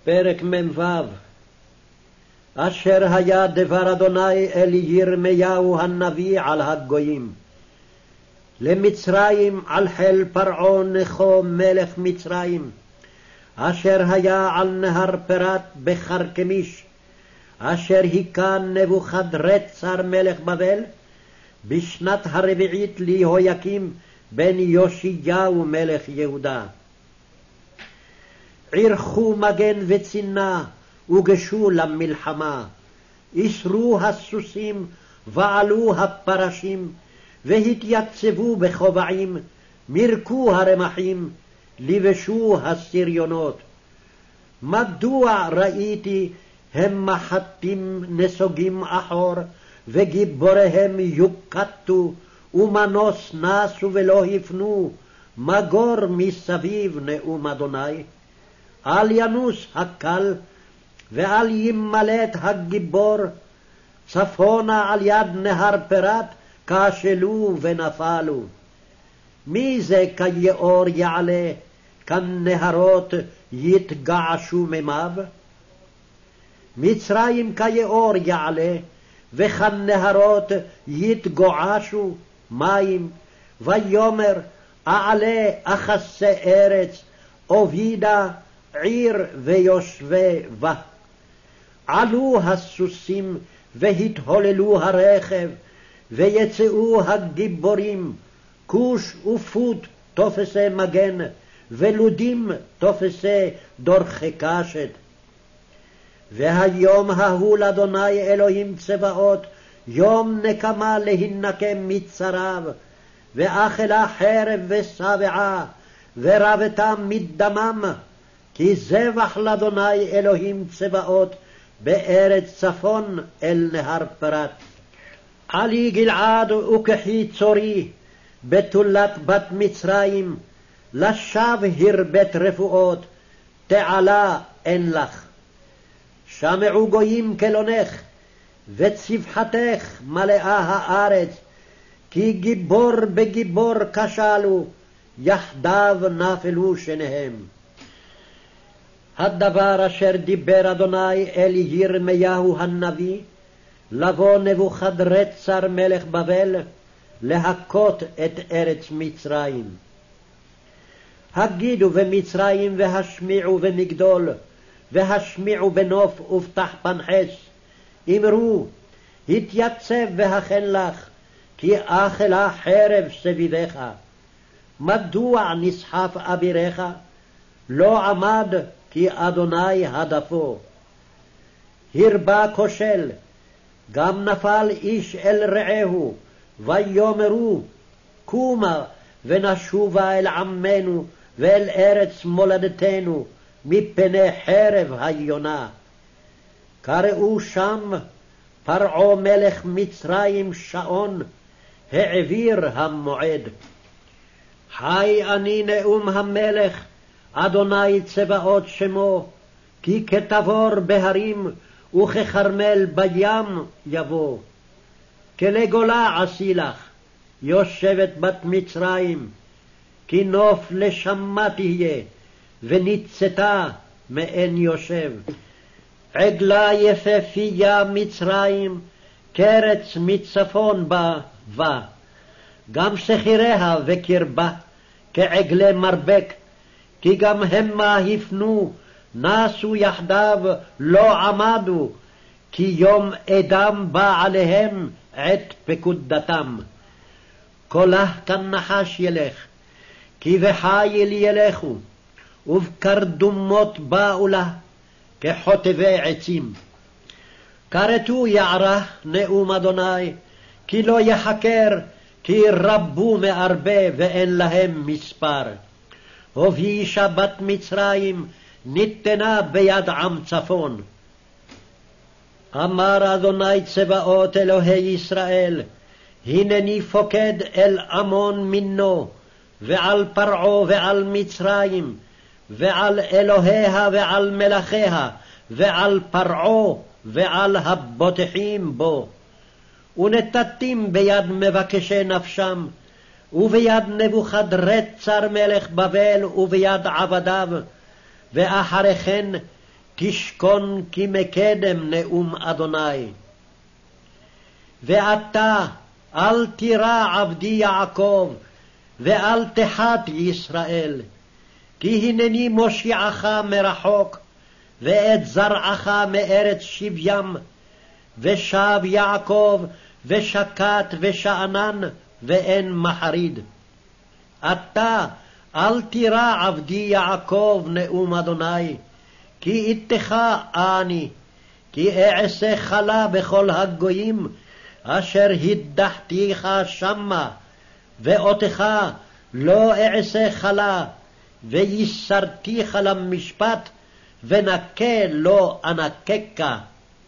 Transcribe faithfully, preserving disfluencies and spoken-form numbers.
פרק מ"ו. אשר היה דבר אדוני אל ירמיהו הנביא על הגויים. למצרים על חיל פרעה נכו מלך מצרים, אשר היה על נהר פרת בחרקמיש, אשר היכה נבוכדרצר מלך בבל, בשנת הרביעית ליהויקים בן יאשיהו מלך יהודה. ערכו מגן וצינה וגשו למלחמה, איסרו הסוסים ועלו הפרשים, והתייצבו בכובעים, מרקו הרמחים, לבשו הסריונות. מדוע ראיתי הם מחטים נסוגים אחור, וגיבוריהם יוקטו, ומנוס נסו ולא הפנו, מגור מסביב נאום אדוני. אל ינוס הקל, ואל ימלט הגיבור, צפונה על יד נהר פרת, כשלו ונפלו. מי זה כיאור יעלה, כנהרות יתגעשו מימיו? מצרים כיאור יעלה, וכנהרות יתגועשו מים, ויאמר אעלה אחסה ארץ, אובידה עיר ויושבי בה. עלו הסוסים והתהוללו הרכב, ויצאו הגיבורים, כוש ופוט תופסי מגן, ולודים תופסי דורכי קשת. והיום ההוא לאדוני אלוהים צבאות, יום נקמה להינקם מצריו, ואכלה חרב ושבעה, ורבתה מדמם, כי זבח לאדוני אלוהים צבאות, בארץ צפון אל נהר פרת. עלי גלעד וכחי צורי, בתולת בת מצרים, לשווא הרבית רפואות, תעלה אין לך. שמעו גויים קלונך, וצבחתך מלאה הארץ, כי גיבור בגיבור כשלו, יחדיו נפלו שניהם. הדבר אשר דיבר אדוני אל ירמיהו הנביא, לבוא נבוכדרצר מלך בבל, להכות את ארץ מצרים. הגידו במצרים והשמיעו במגדול, והשמיעו בנוף ובתח פנחס. אמרו, התייצב והכן לך, כי אכלה חרב סביבך. מדוע נסחף אבירך? לא עמד, כי אדוני הדפו. הרבה כושל, גם נפל איש אל רעהו, ויאמרו, קומה ונשובה אל עמנו ואל ארץ מולדתנו, מפני חרב היונה. קראו שם פרעה מלך מצרים שעון, העביר המועד. חי אני נאום המלך, אדוני צבאות שמו, כי כתבור בהרים וככרמל בים יבוא. כלגולה עשי לך, יושבת בת מצרים, כי נוף לשמה תהיה, וניצתה מאין יושב. עגלה יפהפייה מצרים, קרץ מצפון בה בה. גם שכיריה וקרבה, כעגלי מרבק, כי גם המה הפנו, נסו יחדיו לא עמדו, כי יום אדם בא עליהם עת פקודתם. קולה כנחש ילך, כי בחיל ילכו, ובקרדומות באו לה, כחוטבי עצים. כרתו יערה נאום אדוני, כי לא יחקר, כי רבו מהרבה ואין להם מספר. הובישה בת מצרים, ניתנה ביד עם צפון. אמר אדוני צבאות אלוהי ישראל, הנני פוקד אל עמון מינו, ועל פרעה ועל מצרים, ועל אלוהיה ועל מלכיה, ועל פרעה ועל הבוטחים בו. ונתתים ביד מבקשי נפשם, וביד נבוכדרצר מלך בבל וביד עבדיו, ואחרי כן תשכון כי מקדם נאום אדוני. ואתה אל תירא עבדי יעקב, ואל תחת ישראל, כי הנני מושיעך מרחוק, ואת זרעך מארץ שבים, ושב יעקב, ושקט ושאנן, ואין מחריד. אתה אל תירא עבדי יעקב נאום אדוני, כי איתך אני, כי אעשה חלה בכל הגויים, אשר הדחתיך שמה, ואותך לא אעשה חלה, וייסרתיך למשפט, ונקה לא אנקקה.